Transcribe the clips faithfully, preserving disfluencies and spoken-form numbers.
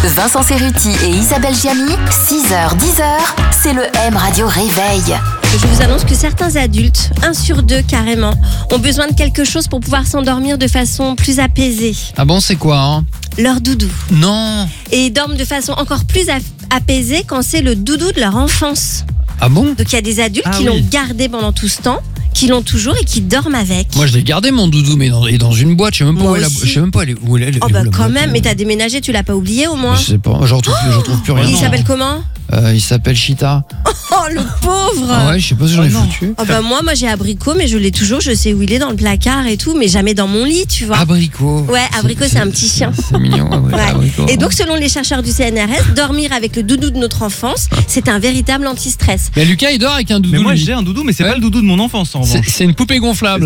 Vincent Cerruti et Isabelle Giamy, six heures dix heures, c'est le M Radio Réveil. Je vous annonce que certains adultes, un sur deux carrément, ont besoin de quelque chose pour pouvoir s'endormir de façon plus apaisée. Ah bon, c'est quoi hein? Leur doudou. Non. Et ils dorment de façon encore plus a- apaisée quand c'est le doudou de leur enfance. Ah bon? Donc il y a des adultes Ah qui oui. l'ont gardé pendant tout ce temps, qui l'ont toujours et qui dorment avec. Moi je l'ai gardé mon doudou, mais dans, et dans une boîte, je sais même pas Moi où elle a- aussi. je sais même pas elle est- où elle est. Oh elle est bah où, la quand boîte, même, euh. mais t'as déménagé, tu l'as pas oublié au moins? Je sais pas, je retrouve, je retrouve plus rien. Il s'appelle comment? Euh, il s'appelle Chita. Oh le pauvre. Ah ouais, je sais pas si j'en ai Oh non. foutu. Oh bah moi, moi j'ai abricot, mais je l'ai toujours, je sais où il est dans le placard et tout, mais jamais dans mon lit, tu vois. Abricot. Ouais, abricot c'est un petit chien. C'est mignon, ouais, ouais, Ouais. abricot. Et donc selon les chercheurs du C N R S, dormir avec le doudou de notre enfance, c'est un véritable anti-stress. Mais Lucas il dort avec un doudou. Mais moi lui. j'ai un doudou, mais c'est Ouais. pas le doudou de mon enfance en C'est revanche. c'est une poupée gonflable.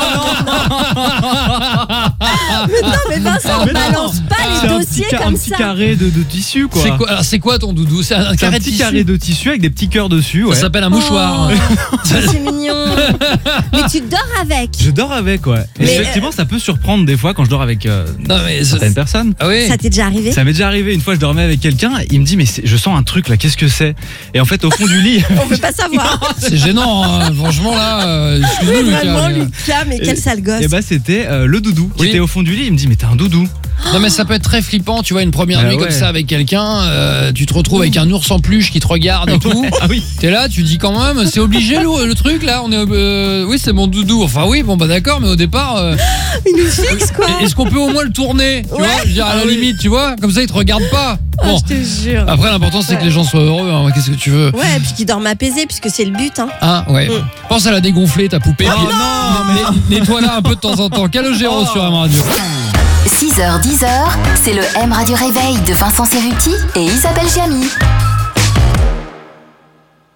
Non mais Vincent, Mais non. balance pas les C'est un dossiers petit, ca- comme un petit ça. carré de, de tissu quoi. C'est quoi, alors, c'est quoi ton doudou? C'est un, un C'est un carré de petit tissu. carré de tissu avec des petits cœurs dessus. Ouais. Ça s'appelle un mouchoir. Oh, c'est mignon. Mais tu dors avec. Je dors avec, ouais. Et Mais, effectivement, ça peut surprendre des fois quand je dors avec euh, Non mais ça- certaines personnes. ah oui. Ça t'est déjà arrivé? Ça m'est déjà arrivé, une fois je dormais avec quelqu'un, il me dit mais c'est- je sens un truc là, qu'est-ce que c'est? Et en fait au fond du lit, On veut pas savoir. C'est gênant, hein. Franchement là. Euh, excuse-nous, Oui, Lucas, vraiment, mais, euh, Lucas, mais quel sale gosse. et bah c'était euh, le doudou qui Oui. était au fond du lit, il me dit mais t'as un doudou? Non mais ça peut être très flippant, tu vois, une première Ah nuit ouais. comme ça avec quelqu'un, euh, tu te retrouves avec un ours en peluche qui te regarde et tout. Ah oui. T'es là, tu dis quand même, c'est obligé le, le truc là, on est, euh, oui c'est mon doudou. Enfin oui, bon bah d'accord, mais au départ, euh, Il nous fixe quoi. est-ce qu'on peut au moins le tourner, tu Ouais. vois, je veux dire à la Ah oui. limite, tu vois, comme ça il te regarde pas. Oh, Bon, je te jure. après l'important c'est que les gens soient heureux, hein. Qu'est-ce que tu veux? Ouais, et puis qu'il dorme apaisé, puisque c'est le but. Hein. Hein, ouais. Mm. Pense à la dégonfler ta poupée. Oh puis- non, Né- Nettoie-la un peu de temps en temps. Calogero sur M Radio. six heures dix heures, c'est le M Radio Réveil de Vincent Cerruti et Isabelle Giamy.